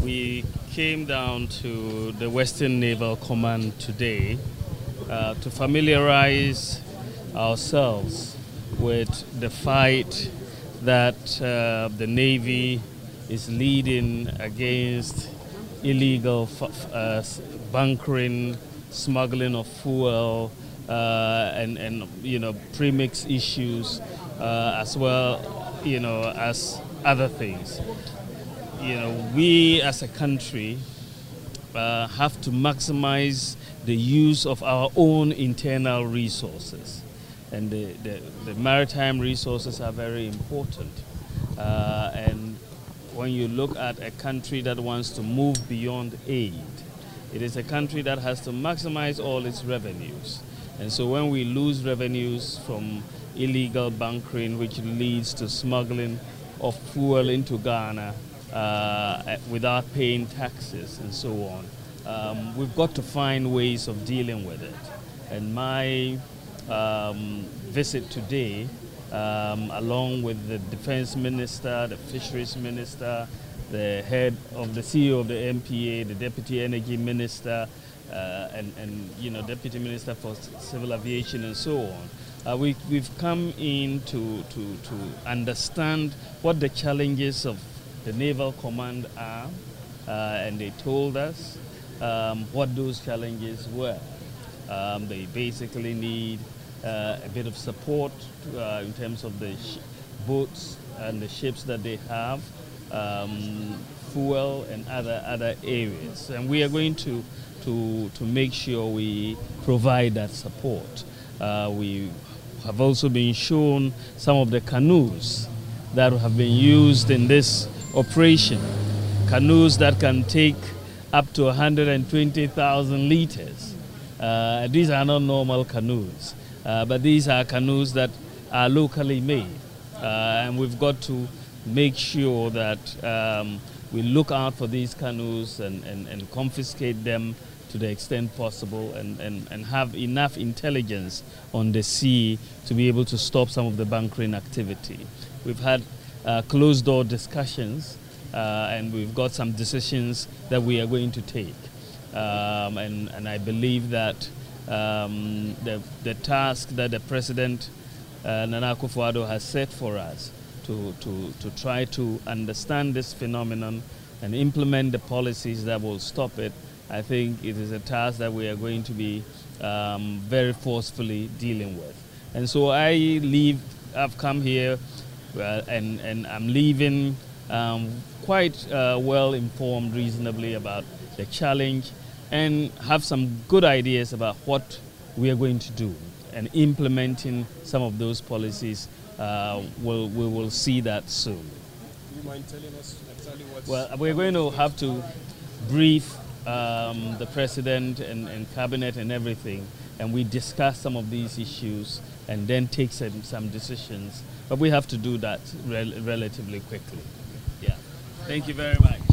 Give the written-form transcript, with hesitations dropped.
We came down to the Western Naval Command today to familiarize ourselves with the fight that the Navy is leading against illegal bunkering, smuggling of fuel, and premix issues, as well, as other things. We as a country have to maximize the use of our own internal resources, and the maritime resources are very important. And when you look at a country that wants to move beyond aid, it is a country that has to maximize all its revenues. And so when we lose revenues from illegal bunkering, which leads to smuggling of fuel into Ghana without paying taxes and so on, we've got to find ways of dealing with it. And my visit today, along with the Defense Minister, the Fisheries Minister, the head of the CEO of the MPA, the Deputy Energy Minister, and Deputy Minister for Civil Aviation and so on, we've come in to understand what the challenges of the Naval Command are, and they told us what those challenges were. They basically need a bit of support in terms of the boats and the ships that they have, fuel and other areas, and we are going to make sure we provide that support. We have also been shown some of the canoes that have been used in this operation, canoes that can take up to 120,000 liters. These are not normal canoes, but these are canoes that are locally made, and we've got to make sure that we look out for these canoes and confiscate them to the extent possible, and have enough intelligence on the sea to be able to stop some of the bunkering activity. We've had closed-door discussions, and we've got some decisions that we are going to take. And I believe that the task that the President, Nana Akufo-Addo, has set for us to try to understand this phenomenon and implement the policies that will stop it, I think it is a task that we are going to be very forcefully dealing with. And so I've come here and I'm leaving quite well informed reasonably about the challenge, and have some good ideas about what we are going to do, and implementing some of those policies. We will see that soon. Do you mind telling us exactly what? Well, we're going to have to brief the President and Cabinet and everything, and we discuss some of these issues and then take some decisions. But we have to do that relatively quickly. Yeah. Thank you very much.